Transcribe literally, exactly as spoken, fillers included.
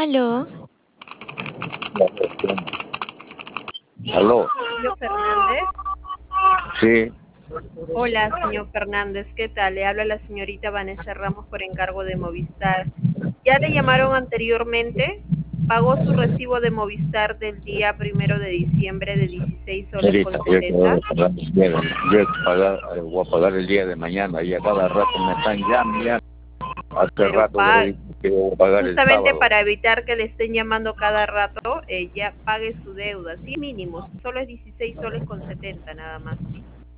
Aló, Aló, Julio Fernández. sí, Hola, señor Fernández, ¿qué tal? Le habla la señorita Vanessa Ramos por encargo de Movistar. ¿Ya le llamaron anteriormente? ¿Pagó su recibo de Movistar del día primero de diciembre de dieciséis soles señorita, con yo quiero setenta? pagar el día de, yo he pagar, eh, voy a pagar el día de mañana y a cada rato me están llamando, ya, hace Pero rato que le pa dije que voy a pagar el justamente sábado. para evitar que le estén llamando cada rato, eh, ya pague su deuda. Sí, mínimo, solo es dieciséis soles con setenta nada más.